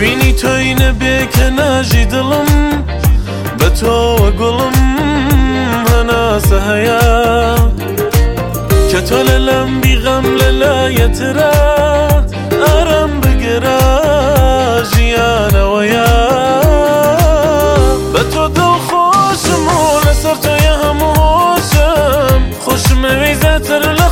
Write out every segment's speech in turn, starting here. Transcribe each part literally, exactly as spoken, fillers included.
دەبینی تۆی نەبێ کە ناژی دڵم بە تۆوە گوڵم هەناسە هەیە کە تۆ لەلەم بیغەم لەلایەترە ئارام بگرە ژیانەوەیە بە تۆ دڵخۆشم و لەسەر تۆیە هەموو هۆشم خۆشمەوەی زیاتر لە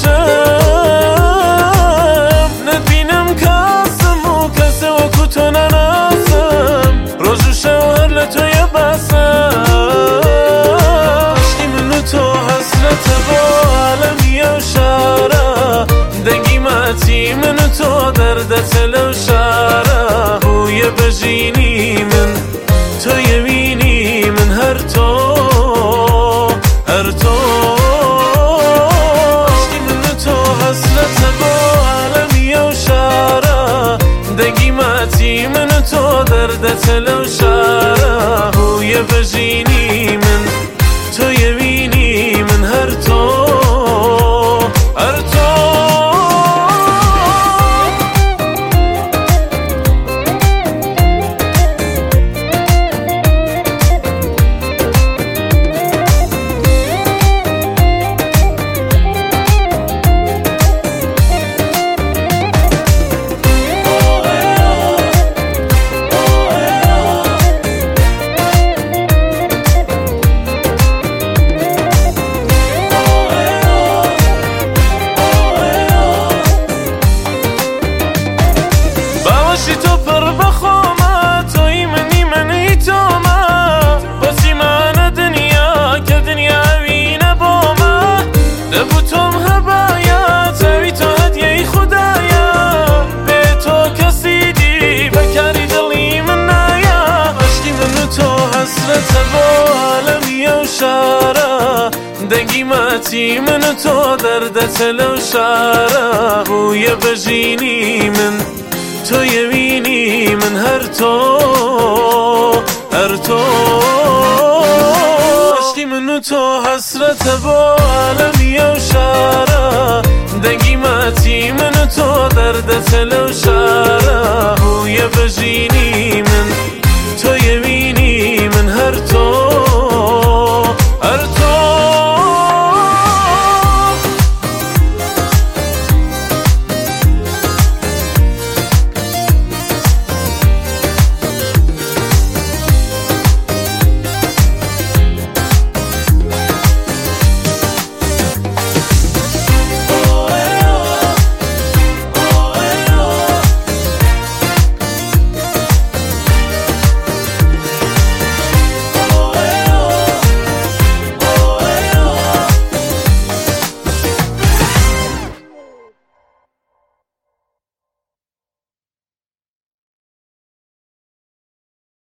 خۆشم نەتبینم کاسم و کەسێ وەکو تۆ نەناسم ڕۆژ و شەو هەر لە تۆیە باسم عشقی من و تۆ هەسرەتە بۆ عالەمیە و شارە دەنگی ماچی من و تۆ دەردەچە لەو شارە هویە بەژینی من تۆ یەوینی من هەر تۆ هەر تۆ عشقی من و تۆ هەسرەتە بۆ عالەمیە و شارە دەنگی ماچی من و تۆ دەردەچە لەو شارە هویە بەژینی من تۆ یەوینی من هەر تۆ هەر تۆ باشی تو پر بخوما توی منی منی توما باسی مانە دنیا کە دنیا وینە بۆمە دەبوو تۆم هەبایە چاوی تۆ هەدیەی خودایە بێ تۆ کەسی دی بەکاری دڵی من نایە عشقی من و تۆ هەسرەتە بۆ عالەمیە و شارە دەنگی ماچی من و تۆ دەردەچە لەو شارە هویە بەژینی من تۆ یەوینی من هەر تۆ هەر تۆ عشقی من و تۆ هەسرەتە بۆ عالەمیە و شارە دەنگی ماچی من و تۆ دەردەچە لەو شارە هویە بەژینی من تۆ یەوینی